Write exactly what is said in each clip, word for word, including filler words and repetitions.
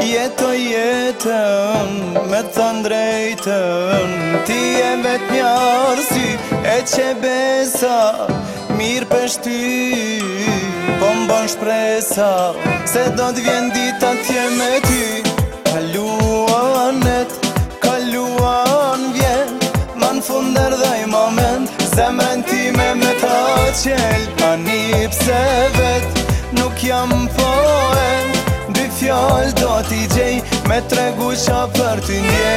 Jetoj jetën me thënë drejtën, ti e vetë një arsy e që besa, mirë pështy, po m'bën shpresa, se do t'vjen dita t'je me ty. Kaluan et, kaluan vjen, ma n'fund erdhej moment, zemrën time me ta qel, ani pse vet, nuk jam poet, dy fjall do t'i gjej, me tregu qa për ty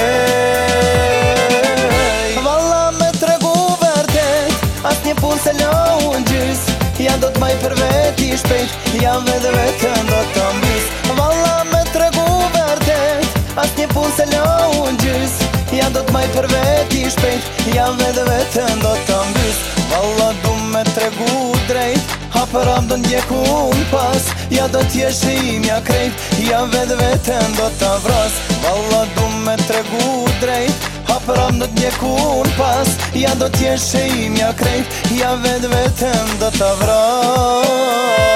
njej. Valla me tregu vërtet, as një pun se lau në gjys, ja do t'maj për veti shpejt, ja vedhe vetën do t'a mbys. Valla me tregu vërtet, as një pun se lau në gjys, ja do t'maj për veti shpejt, ja vedhe vetën do t'a mbys. Valla du me tregu drejt, hapër am do ndjekun pas, ja do t'jesh e imja krejt, ja vedhe vetën do t'a vras. Valla du me tregu drejt, hapër am do t'ndjekun pas, ja do t'jesh e imja krejt, ja vedhe vetën do t'a vras.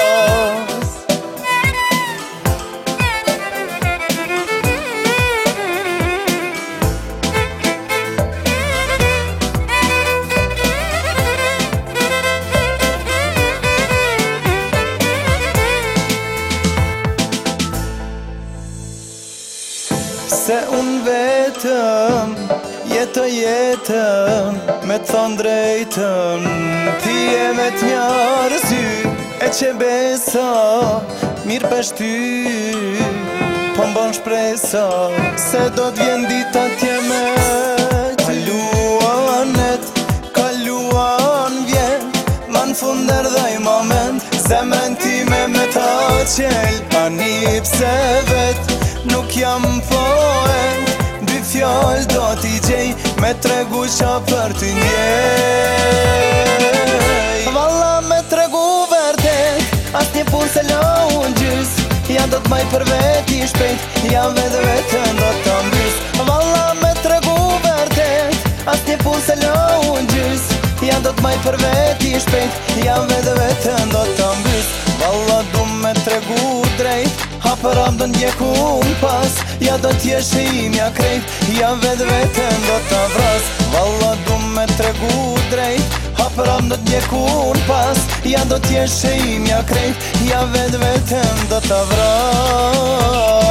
Se unë vetëm, jetoj jetën, me thonë drejtën, ti e vetë një arsy, e që besa, mirë pështy, po m'bën shpresa, se do t'vjen dita t'je me ty. Kaluan et, kaluan vjen, ma n'fund erdhej moment, zemrën time me ta qel, ani pse vet, nuk jam poet, dy fjall do t'i gjej, me tregu qa për ty njej. Valla me tregu vërtet, as një pun se lau në gjys, ja do t'maj për veti shpejt, ja vedhe vetën do t'a mbys. Valla me tregu vërtet, as një pun se lau në gjys, ja do t'maj për veti shpejt, ja vedhe vetën do t'a mbys. Valla du me tregu drejt, hapër am do ndjekun pas, ja do t'jesh e imja krejt, ja vedhe vetën do t'a vras. Valla du me tregu drejt, hapër am do ndjekun pas, ja do t'jesh e imja krejt, ja vedhe vetën do t'a vras.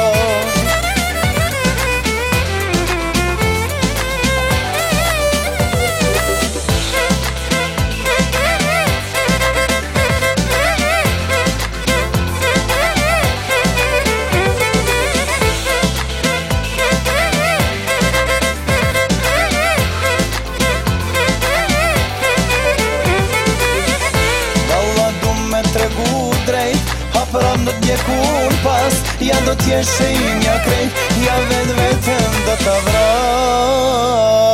Hapër am do t'ndjekun pas, ja do t'jesh e imja krejt, ja vedhe vetën do t'a vras.